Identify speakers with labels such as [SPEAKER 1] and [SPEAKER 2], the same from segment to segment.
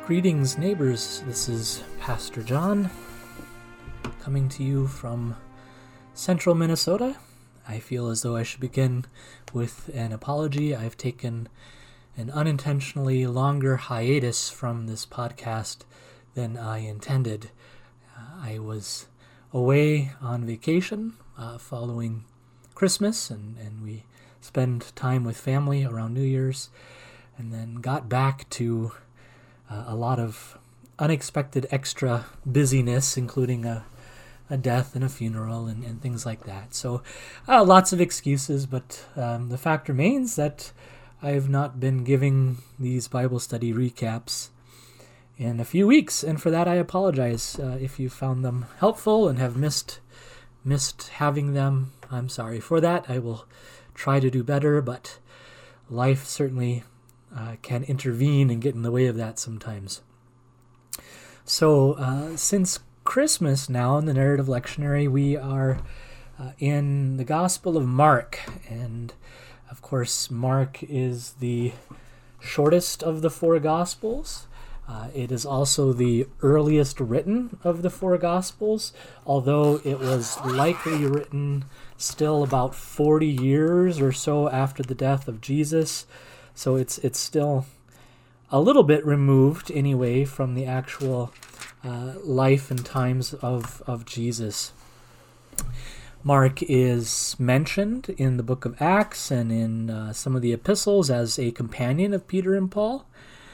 [SPEAKER 1] Greetings, neighbors. This is Pastor John, coming to you from central Minnesota. I feel as though I should begin with an apology. I've taken an unintentionally longer hiatus from this podcast than I intended. I was away on vacation following Christmas, and we spent time with family around New Year's, and then got back to a lot of unexpected extra busyness, including a death and a funeral and things like that. So lots of excuses, but the fact remains that I have not been giving these Bible study recaps in a few weeks, and for that I apologize. If you found them helpful and have missed having them, I'm sorry for that. I will try to do better, but life certainly can intervene and get in the way of that sometimes. So since Christmas now in the Narrative Lectionary, we are in the Gospel of Mark, and of course Mark is the shortest of the four Gospels. It is also the earliest written of the four Gospels, although it was likely written still about 40 years or so after the death of Jesus. So it's still a little bit removed anyway from the actual life and times of Jesus. Mark is mentioned in the book of Acts and in some of the epistles as a companion of Peter and Paul.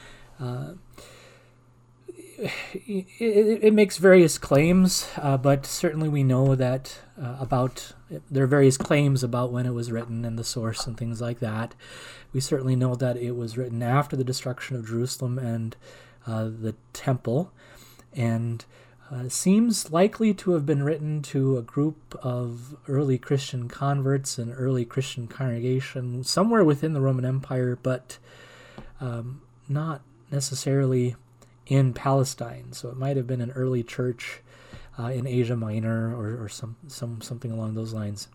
[SPEAKER 1] It makes various claims, but certainly we know that there are various claims about when it was written and the source and things like that. We certainly know that it was written after the destruction of Jerusalem and the temple, and seems likely to have been written to a group of early Christian converts and early Christian congregation somewhere within the Roman Empire, but not necessarily in Palestine. So it might have been an early church in Asia Minor or something along those lines.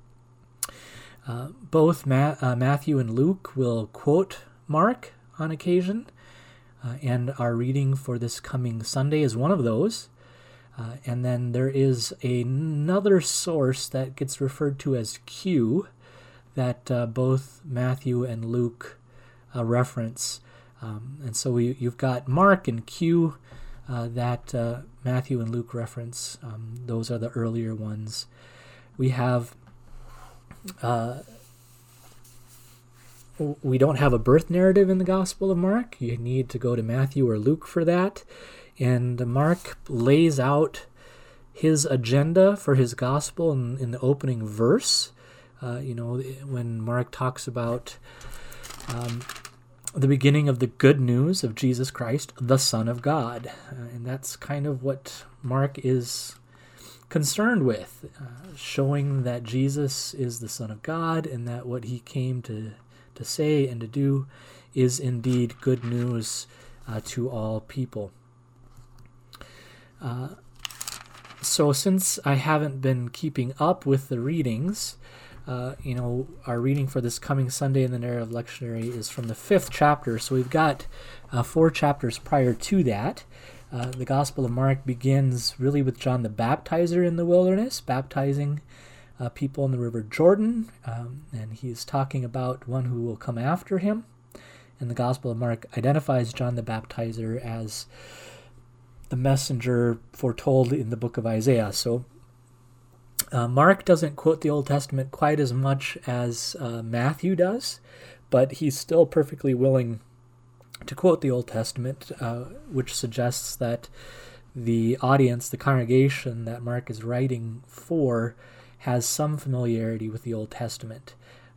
[SPEAKER 1] Both Matthew and Luke will quote Mark on occasion, and our reading for this coming Sunday is one of those. And then there is another source that gets referred to as Q that both Matthew and Luke reference. And so you've got Mark and Q that Matthew and Luke reference. Those are the earlier ones. We have we don't have a birth narrative in the Gospel of Mark. You need to go to Matthew or Luke for that. And Mark lays out his agenda for his Gospel in the opening verse. When Mark talks about the beginning of the good news of Jesus Christ, the Son of God. And that's kind of what Mark is concerned with, showing that Jesus is the Son of God and that what he came to say and to do is indeed good news to all people. So since I haven't been keeping up with the readings, our reading for this coming Sunday in the Narrative Lectionary is from the 5th chapter, so we've got 4 chapters prior to that. The Gospel of Mark begins really with John the Baptizer in the wilderness, baptizing people in the River Jordan, and he's talking about one who will come after him. And the Gospel of Mark identifies John the Baptizer as the messenger foretold in the book of Isaiah. So Mark doesn't quote the Old Testament quite as much as Matthew does, but he's still perfectly willing to quote the Old Testament, which suggests that the audience, the congregation that Mark is writing for, has some familiarity with the Old Testament.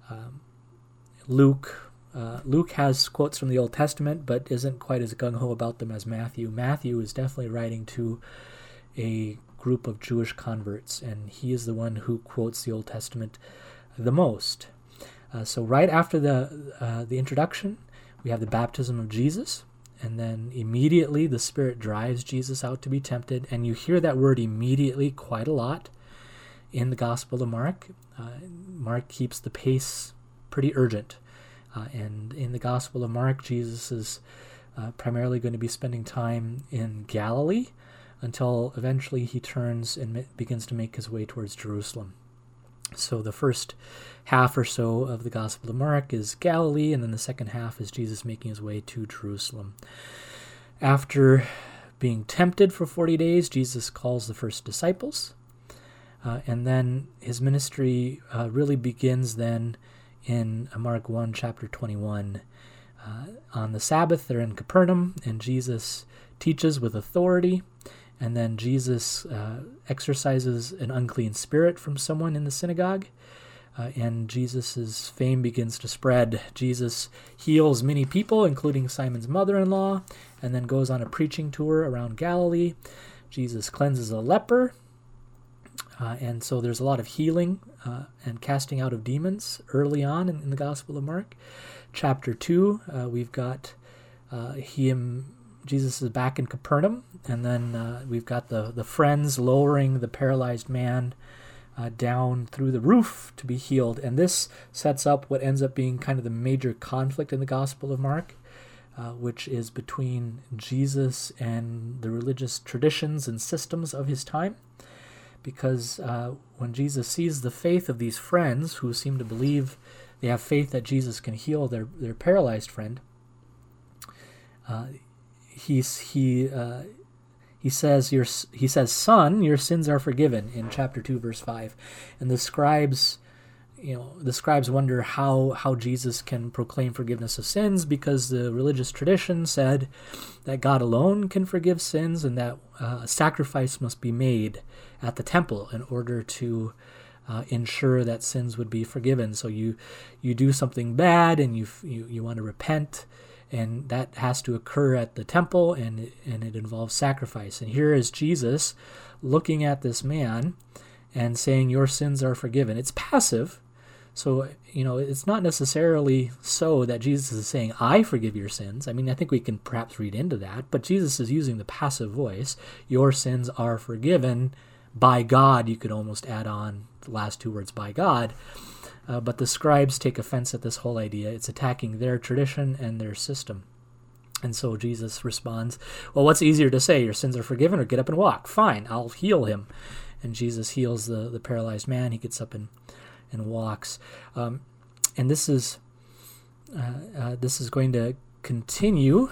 [SPEAKER 1] Luke has quotes from the Old Testament, but isn't quite as gung-ho about them as Matthew. Matthew is definitely writing to a group of Jewish converts, and he is the one who quotes the Old Testament the most. So right after the introduction, we have the baptism of Jesus, and then immediately the Spirit drives Jesus out to be tempted, and you hear that word immediately quite a lot in the Gospel of Mark. Mark keeps the pace pretty urgent. And in the Gospel of Mark, Jesus' primarily going to be spending time in Galilee until eventually he turns and begins to make his way towards Jerusalem. So the first half or so of the Gospel of Mark is Galilee, and then the second half is Jesus making his way to Jerusalem. After being tempted for 40 days, Jesus calls the first disciples, and then his ministry really begins then in Mark 1, chapter 21. On the Sabbath, they're in Capernaum, and Jesus teaches with authority, and then Jesus exorcises an unclean spirit from someone in the synagogue, and Jesus' fame begins to spread. Jesus heals many people, including Simon's mother-in-law, and then goes on a preaching tour around Galilee. Jesus cleanses a leper, and so there's a lot of healing and casting out of demons early on in the Gospel of Mark. Chapter 2, we've got Jesus is back in Capernaum, and then we've got the friends lowering the paralyzed man down through the roof to be healed. And this sets up what ends up being kind of the major conflict in the Gospel of Mark, which is between Jesus and the religious traditions and systems of his time. Because when Jesus sees the faith of these friends who seem to believe they have faith that Jesus can heal their paralyzed friend, he says, "Son, your sins are forgiven," in chapter 2, verse 5. And the scribes wonder how Jesus can proclaim forgiveness of sins, because the religious tradition said that God alone can forgive sins, and that a sacrifice must be made at the temple in order to ensure that sins would be forgiven. So you do something bad and you want to repent, and that has to occur at the temple, and it involves sacrifice. And here is Jesus looking at this man and saying, "Your sins are forgiven." It's passive. So, it's not necessarily so that Jesus is saying, "I forgive your sins." I mean, I think we can perhaps read into that, but Jesus is using the passive voice. Your sins are forgiven by God. You could almost add on the last two words, by God. But the scribes take offense at this whole idea. It's attacking their tradition and their system. And so Jesus responds, "Well, what's easier to say, your sins are forgiven, or get up and walk? Fine, I'll heal him." And Jesus heals the paralyzed man. He gets up and walks. And this is going to continue.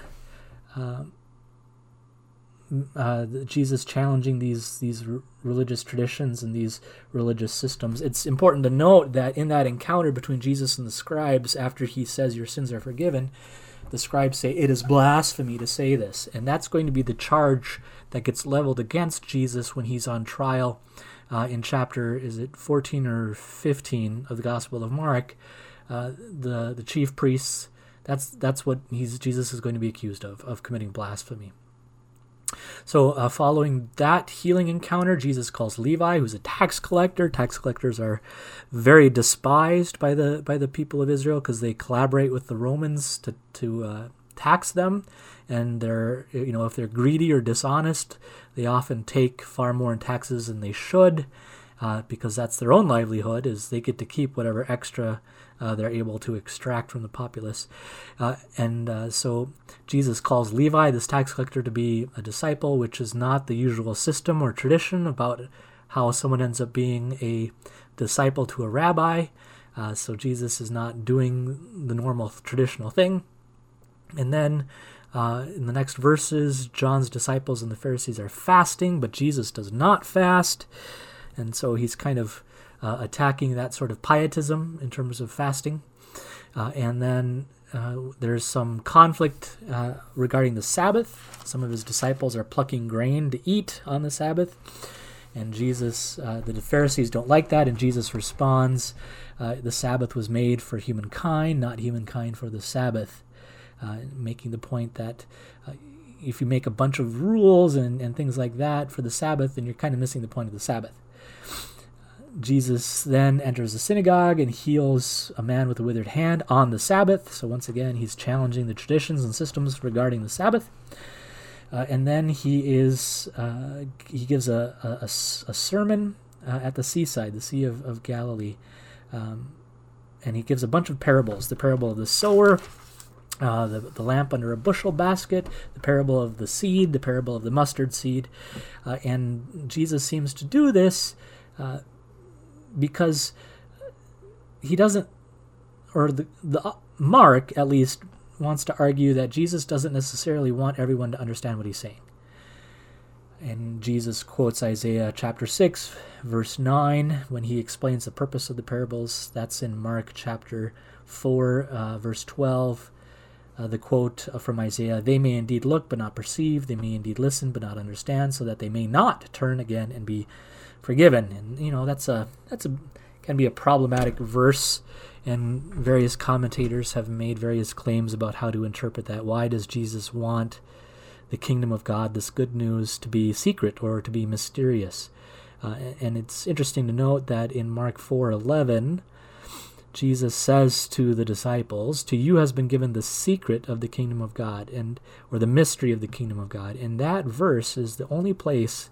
[SPEAKER 1] Jesus challenging these religious traditions and these religious systems. It's important to note that in that encounter between Jesus and the scribes, after he says, "Your sins are forgiven," the scribes say, "It is blasphemy to say this." And that's going to be the charge that gets leveled against Jesus when he's on trial in chapter, is it 14 or 15 of the Gospel of Mark. The chief priests, that's what Jesus is going to be accused of committing blasphemy. So following that healing encounter, Jesus calls Levi, who's a tax collector. Tax collectors are very despised by the people of Israel because they collaborate with the Romans to tax them. And they're, if they're greedy or dishonest, they often take far more in taxes than they should, because that's their own livelihood, is they get to keep whatever extra they're able to extract from the populace. So Jesus calls Levi, this tax collector, to be a disciple, which is not the usual system or tradition about how someone ends up being a disciple to a rabbi. So Jesus is not doing the normal traditional thing. And then in the next verses, John's disciples and the Pharisees are fasting, but Jesus does not fast. And so he's kind of attacking that sort of pietism in terms of fasting. And then there's some conflict regarding the Sabbath. Some of his disciples are plucking grain to eat on the Sabbath. And Jesus, the Pharisees don't like that, and Jesus responds, the Sabbath was made for humankind, not humankind for the Sabbath. Making the point that if you make a bunch of rules and things like that for the Sabbath, then you're kind of missing the point of the Sabbath. Jesus then enters the synagogue and heals a man with a withered hand on the Sabbath. So once again, he's challenging the traditions and systems regarding the Sabbath. And then he gives a sermon at the seaside, the Sea of Galilee. And he gives a bunch of parables. The parable of the sower, the lamp under a bushel basket, the parable of the seed, the parable of the mustard seed. And Jesus seems to do this because he doesn't, or the Mark at least wants to argue that Jesus doesn't necessarily want everyone to understand what he's saying. And Jesus quotes Isaiah chapter 6, verse 9, when he explains the purpose of the parables. That's in Mark chapter 4, verse 12. The quote from Isaiah, "They may indeed look but not perceive, they may indeed listen but not understand, so that they may not turn again and be forgiven." And that's can be a problematic verse, and various commentators have made various claims about how to interpret that. Why does Jesus want the kingdom of God, this good news, to be secret or to be mysterious? And it's interesting to note that in Mark 4:11, Jesus says to the disciples, "To you has been given the secret of the kingdom of God," or the mystery of the kingdom of God. And that verse is the only place,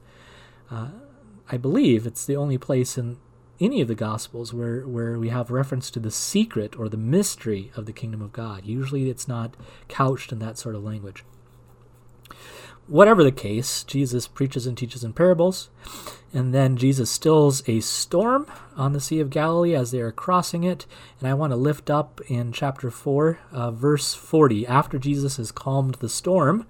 [SPEAKER 1] I believe it's the only place in any of the Gospels where we have reference to the secret or the mystery of the kingdom of God. Usually it's not couched in that sort of language. Whatever the case, Jesus preaches and teaches in parables, and then Jesus stills a storm on the Sea of Galilee as they are crossing it. And I want to lift up in chapter 4, verse 40. After Jesus has calmed the storm,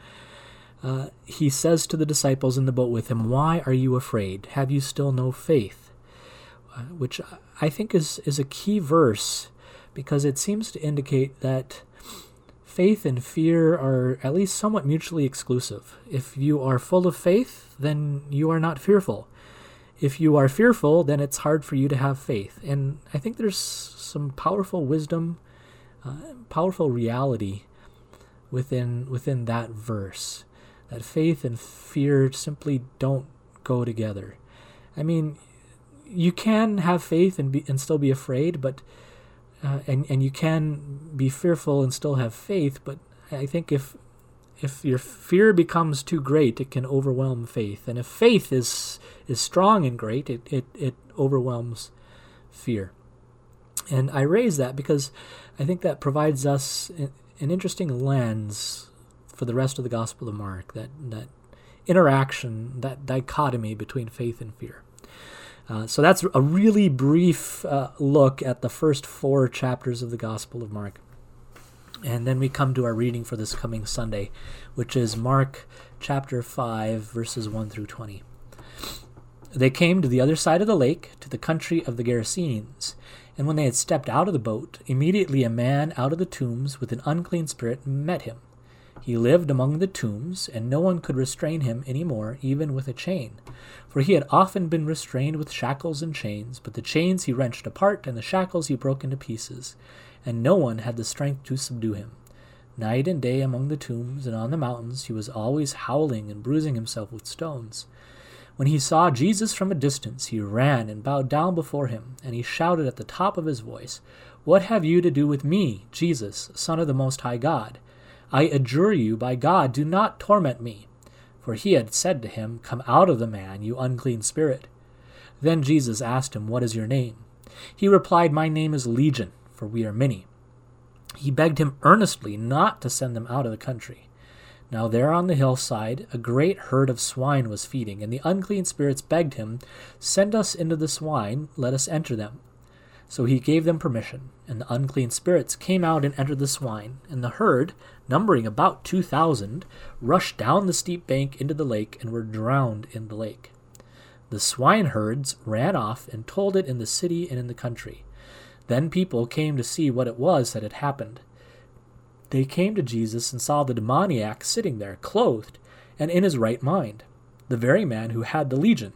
[SPEAKER 1] he says to the disciples in the boat with him, "Why are you afraid? Have you still no faith?" Which I think is a key verse, because it seems to indicate that faith and fear are at least somewhat mutually exclusive. If you are full of faith, then you are not fearful. If you are fearful, then it's hard for you to have faith. And I think there's some powerful wisdom, powerful reality within that verse, that faith and fear simply don't go together. I mean, you can have faith and still be afraid, but and you can be fearful and still have faith. But I think if your fear becomes too great, it can overwhelm faith. And if faith is strong and great, it overwhelms fear. And I raise that because I think that provides us an interesting lens for the rest of the Gospel of Mark, that interaction, that dichotomy between faith and fear. So that's a really brief look at the first 4 chapters of the Gospel of Mark. And then we come to our reading for this coming Sunday, which is Mark chapter 5, verses 1 through 20. They came to the other side of the lake, to the country of the Gerasenes. And when they had stepped out of the boat, immediately a man out of the tombs with an unclean spirit met him. He lived among the tombs, and no one could restrain him any more, even with a chain. For he had often been restrained with shackles and chains, but the chains he wrenched apart, and the shackles he broke into pieces, and no one had the strength to subdue him. Night and day among the tombs and on the mountains he was always howling and bruising himself with stones. When he saw Jesus from a distance, he ran and bowed down before him, and he shouted at the top of his voice, "What have you to do with me, Jesus, Son of the Most High God? I adjure you by God, do not torment me." For he had said to him, "Come out of the man, you unclean spirit." Then Jesus asked him, "What is your name?" He replied, "My name is Legion, for we are many." He begged him earnestly not to send them out of the country. Now there on the hillside a great herd of swine was feeding, and the unclean spirits begged him, "Send us into the swine, let us enter them." So he gave them permission, and the unclean spirits came out and entered the swine, and the herd, numbering about 2,000, rushed down the steep bank into the lake and were drowned in the lake. The swineherds ran off and told it in the city and in the country. Then people came to see what it was that had happened. They came to Jesus and saw the demoniac sitting there, clothed, and in his right mind, the very man who had the legion.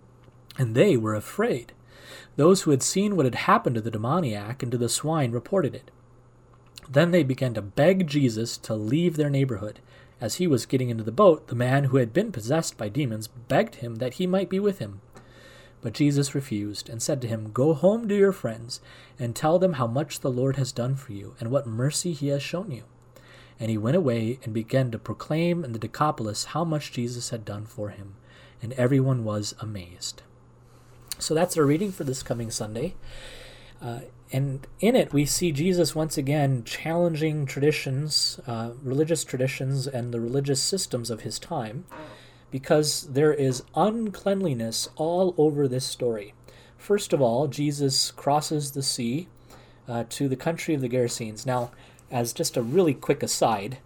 [SPEAKER 1] And they were afraid. Those who had seen what had happened to the demoniac and to the swine reported it. Then they began to beg Jesus to leave their neighborhood. As he was getting into the boat, the man who had been possessed by demons begged him that he might be with him. But Jesus refused and said to him, "Go home to your friends and tell them how much the Lord has done for you and what mercy he has shown you." And he went away and began to proclaim in the Decapolis how much Jesus had done for him, and everyone was amazed. So that's our reading for this coming Sunday. And in it, we see Jesus once again challenging traditions, religious traditions, and the religious systems of his time, because there is uncleanliness all over this story. First of all, Jesus crosses the sea to the country of the Gerasenes. Now, as just a really quick aside,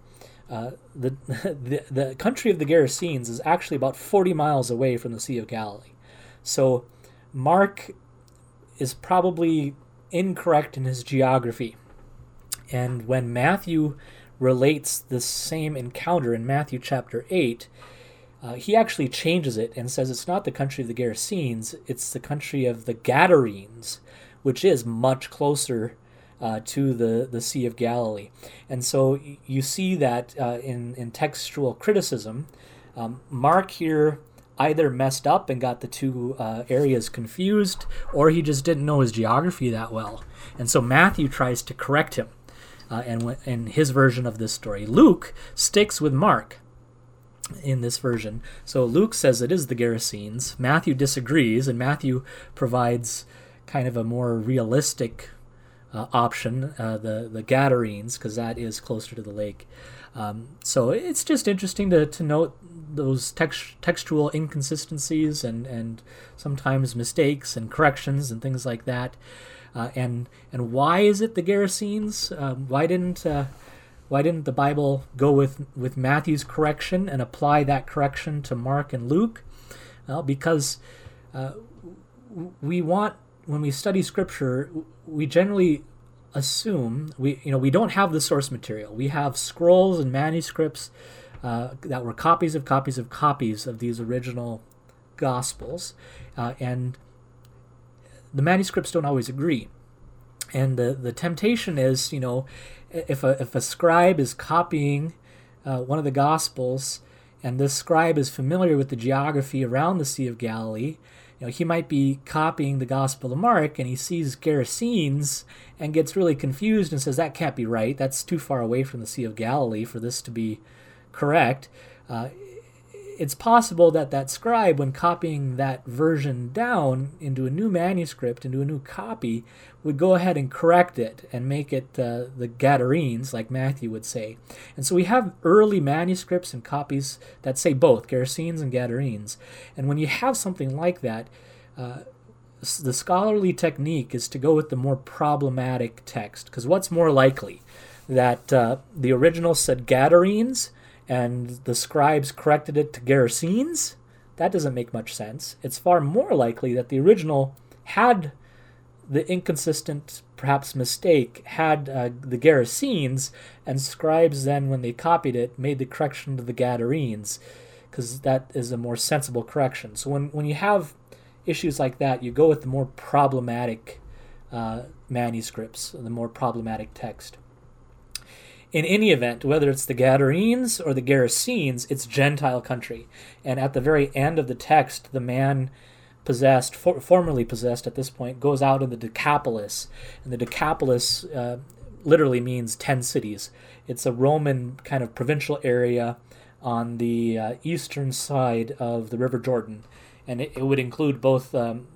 [SPEAKER 1] the country of the Gerasenes is actually about 40 miles away from the Sea of Galilee. So Mark is probably incorrect in his geography. And when Matthew relates this same encounter in Matthew chapter 8, he actually changes it and says it's not the country of the Gerasenes, it's the country of the Gadarenes, which is much closer to the Sea of Galilee. And so you see that in textual criticism, Mark here either messed up and got the two areas confused, or he just didn't know his geography that well. And so Matthew tries to correct him in his version of this story. Luke sticks with Mark in this version. So Luke says it is the Gerasenes. Matthew disagrees, and Matthew provides kind of a more realistic option, the Gadarenes, because that is closer to the lake. So it's just interesting to note those textual inconsistencies and sometimes mistakes and corrections and things like that. And why is it the Gerasenes? Why didn't the Bible go with Matthew's correction and apply that correction to Mark and Luke? Well, because we want, when we study Scripture, we generally assume we don't have the source material. We have scrolls and manuscripts that were copies of these original Gospels, and the manuscripts don't always agree. And the temptation is, if a scribe is copying one of the Gospels, and this scribe is familiar with the geography around the Sea of Galilee, he might be copying the Gospel of Mark, and he sees Gerasenes and gets really confused and says, that can't be right. That's too far away from the Sea of Galilee for this to be correct. It's possible that scribe, when copying that version down into a new manuscript, into a new copy, would go ahead and correct it and make it the Gadarenes, like Matthew would say. And so we have early manuscripts and copies that say both, Gerasenes and Gadarenes. And when you have something like that, the scholarly technique is to go with the more problematic text. Because what's more likely? That the original said Gadarenes, and the scribes corrected it to Gerasenes? That doesn't make much sense. It's far more likely that the original had the inconsistent, perhaps mistake, had the Gerasenes, and scribes then, when they copied it, made the correction to the Gadarenes, because that is a more sensible correction. So when you have issues like that, you go with the more problematic manuscripts, the more problematic text. In any event, whether it's the Gadarenes or the Gerasenes, it's Gentile country. And at the very end of the text, the man possessed, formerly possessed at this point, goes out in the Decapolis. And the Decapolis literally means 10 cities. It's a Roman kind of provincial area on the eastern side of the River Jordan. And it would include both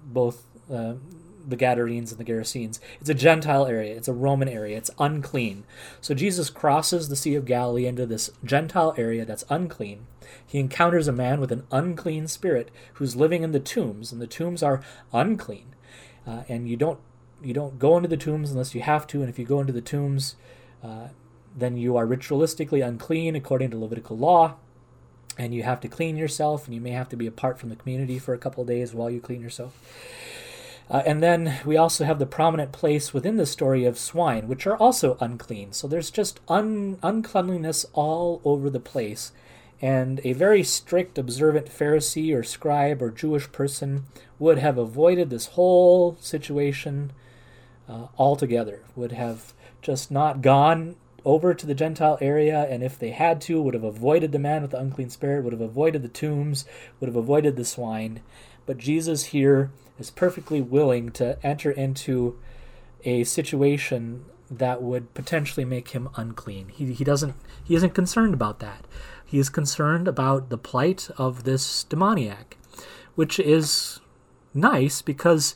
[SPEAKER 1] the Gadarenes and the Gerasenes. It's a Gentile area. It's a Roman area. It's unclean. So Jesus crosses the Sea of Galilee into this Gentile area that's unclean. He encounters a man with an unclean spirit who's living in the tombs, and the tombs are unclean. And you don't go into the tombs unless you have to, and if you go into the tombs, then you are ritualistically unclean according to Levitical law, and you have to clean yourself, and you may have to be apart from the community for a couple of days while you clean yourself. And then we also have the prominent place within the story of swine, which are also unclean. So there's just uncleanliness all over the place. And a very strict, observant Pharisee or scribe or Jewish person would have avoided this whole situation altogether, would have just not gone over to the Gentile area, and if they had to, would have avoided the man with the unclean spirit, would have avoided the tombs, would have avoided the swine. But Jesus here is perfectly willing to enter into a situation that would potentially make him unclean. He isn't concerned about that. He is concerned about the plight of this demoniac, which is nice because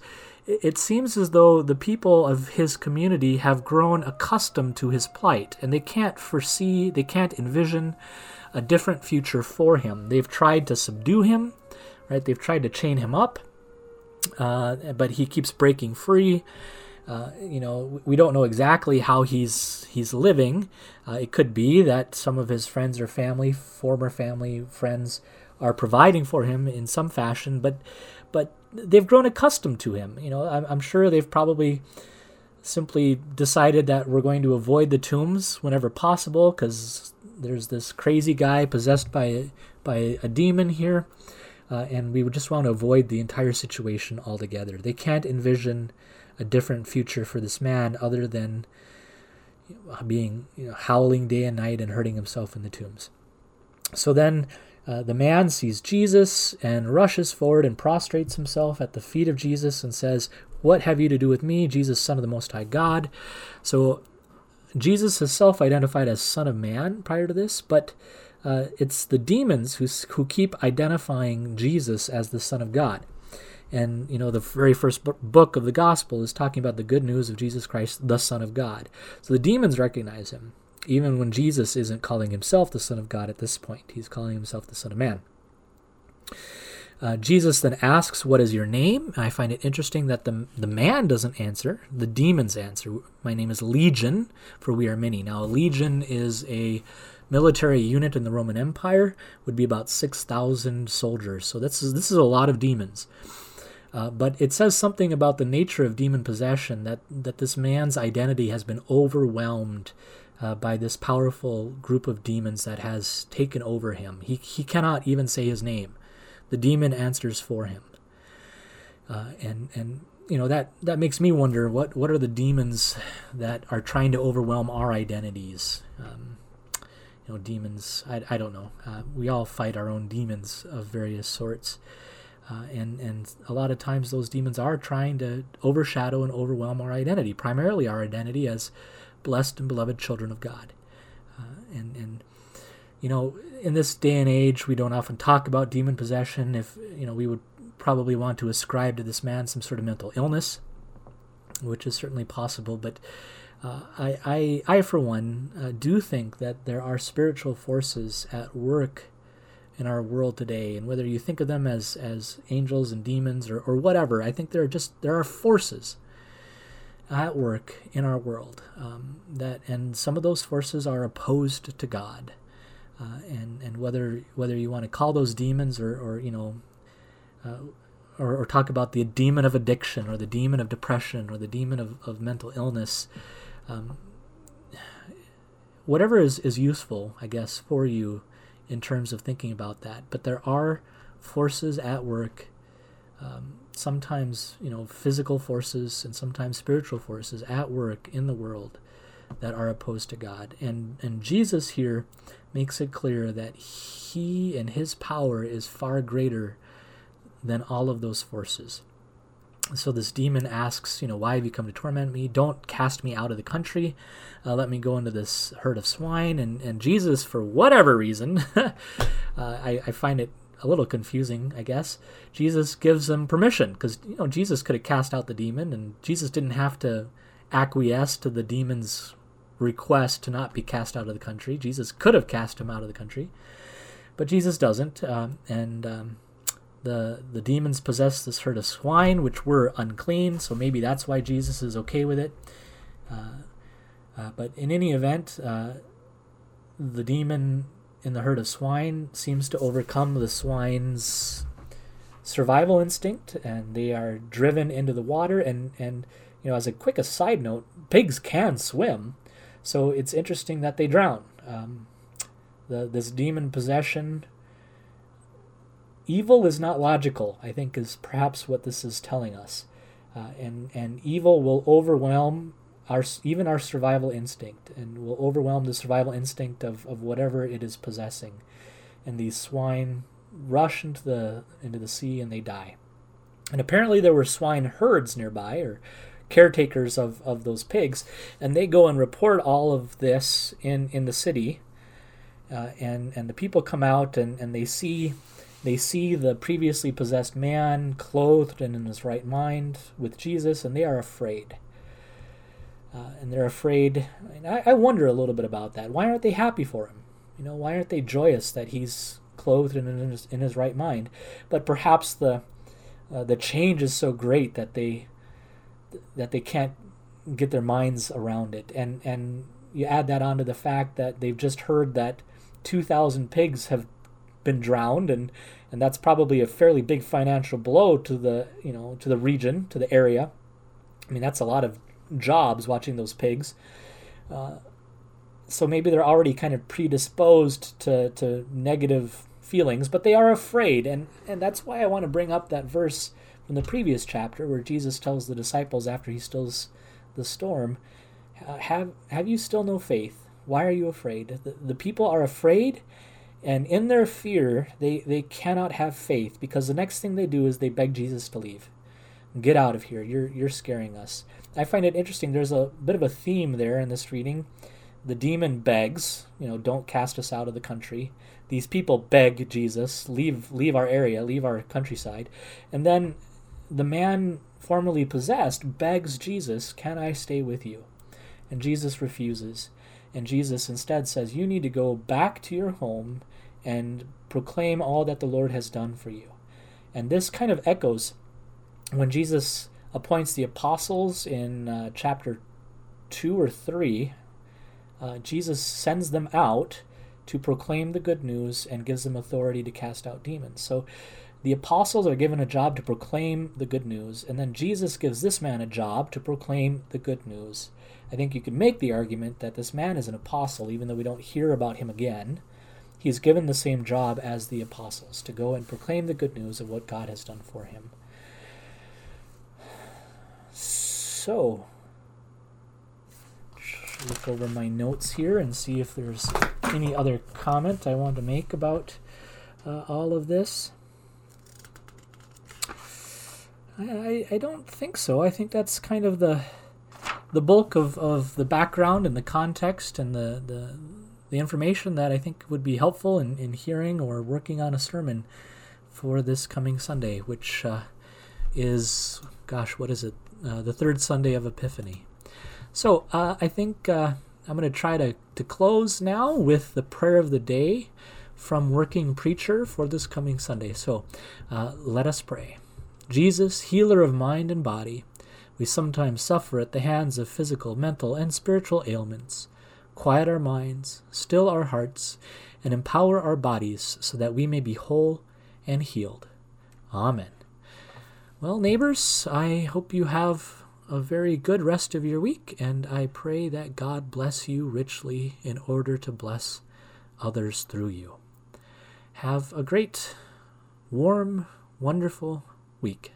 [SPEAKER 1] it seems as though the people of his community have grown accustomed to his plight, and they can't envision a different future for him. They've tried to subdue him, right? They've tried to chain him up, but he keeps breaking free. We don't know exactly how he's living. It could be that some of his friends or former family friends, are providing for him in some fashion, but they've grown accustomed to him. I'm sure they've probably simply decided that we're going to avoid the tombs whenever possible because there's this crazy guy possessed by a demon here, and we would just want to avoid the entire situation altogether. They can't envision a different future for this man other than being howling day and night and hurting himself in the tombs. So then the man sees Jesus and rushes forward and prostrates himself at the feet of Jesus and says, "What have you to do with me, Jesus, Son of the Most High God?" So Jesus is self-identified as Son of Man prior to this, but it's the demons who keep identifying Jesus as the Son of God. And, the very first book of the gospel is talking about the good news of Jesus Christ, the Son of God. So the demons recognize him, even when Jesus isn't calling himself the Son of God at this point. He's calling himself the Son of Man. Jesus then asks, "What is your name?" I find it interesting that the man doesn't answer. The demons answer. "My name is Legion, for we are many." Now, a legion is a military unit in the Roman Empire, would be about 6,000 soldiers. So this is a lot of demons. But it says something about the nature of demon possession, that this man's identity has been overwhelmed by this powerful group of demons that has taken over him. He cannot even say his name. The demon answers for him. And that makes me wonder, what are the demons that are trying to overwhelm our identities? Demons, I don't know. We all fight our own demons of various sorts. And a lot of times those demons are trying to overshadow and overwhelm our identity, primarily our identity as blessed and beloved children of God. In this day and age, we don't often talk about demon possession. If, we would probably want to ascribe to this man some sort of mental illness, which is certainly possible. But I for one, do think that there are spiritual forces at work in our world today, and whether you think of them as angels and demons or whatever, I think there are forces at work in our world and some of those forces are opposed to God, and whether you want to call those demons or talk about the demon of addiction or the demon of depression or the demon of mental illness, whatever is useful, I guess, for you in terms of thinking about that. But there are forces at work, sometimes physical forces and sometimes spiritual forces at work in the world that are opposed to God. And Jesus here makes it clear that he and his power is far greater than all of those forces. So this demon asks, why have you come to torment me? Don't cast me out of the country. Let me go into this herd of swine. And Jesus, for whatever reason, I find it a little confusing, I guess. Jesus gives them permission because, Jesus could have cast out the demon, and Jesus didn't have to acquiesce to the demon's request to not be cast out of the country. Jesus could have cast him out of the country, but Jesus doesn't. The demons possess this herd of swine, which were unclean, so maybe that's why Jesus is okay with it. But in any event, the demon in the herd of swine seems to overcome the swine's survival instinct, and they are driven into the water. And as a quick aside note, pigs can swim, so it's interesting that they drown. This demon possession. Evil is not logical, I think, is perhaps what this is telling us. And evil will overwhelm even our survival instinct, and will overwhelm the survival instinct of whatever it is possessing. And these swine rush into the sea and they die. And apparently there were swine herds nearby, or caretakers of those pigs, and they go and report all of this in the city. And the people come out and they see They see the previously possessed man clothed and in his right mind with Jesus, and they are afraid. And they're afraid. And I wonder a little bit about that. Why aren't they happy for him? Why aren't they joyous that he's clothed and in his right mind? But perhaps the change is so great that they can't get their minds around it. And you add that onto the fact that they've just heard that 2,000 pigs have been drowned, and that's probably a fairly big financial blow to the region, to the area. I mean, that's a lot of jobs watching those pigs. So maybe they're already kind of predisposed to negative feelings, but they are afraid, and that's why I want to bring up that verse from the previous chapter where Jesus tells the disciples after he stills the storm, have you still no faith? Why are you afraid? The people are afraid, and in their fear, they cannot have faith, because the next thing they do is they beg Jesus to leave. Get out of here. You're scaring us. I find it interesting. There's a bit of a theme there in this reading. The demon begs, don't cast us out of the country. These people beg Jesus, leave our area, leave our countryside. And then the man formerly possessed begs Jesus, can I stay with you? And Jesus refuses. And Jesus instead says, you need to go back to your home and proclaim all that the Lord has done for you. And this kind of echoes when Jesus appoints the apostles in chapter 2 or 3. Jesus sends them out to proclaim the good news and gives them authority to cast out demons. So the apostles are given a job to proclaim the good news, and then Jesus gives this man a job to proclaim the good news. I think you could make the argument that this man is an apostle, even though we don't hear about him again. He's given the same job as the apostles, to go and proclaim the good news of what God has done for him. So, look over my notes here and see if there's any other comment I want to make about all of this. I don't think so. I think that's kind of the bulk of the background and the context and the information that I think would be helpful in hearing or working on a sermon for this coming Sunday, which is, what is it? The third Sunday of Epiphany. So I think I'm going to try to close now with the prayer of the day from Working Preacher for this coming Sunday. So let us pray. Jesus, healer of mind and body, we sometimes suffer at the hands of physical, mental, and spiritual ailments. Quiet our minds, still our hearts, and empower our bodies so that we may be whole and healed. Amen. Well, neighbors, I hope you have a very good rest of your week, and I pray that God bless you richly in order to bless others through you. Have a great, warm, wonderful week.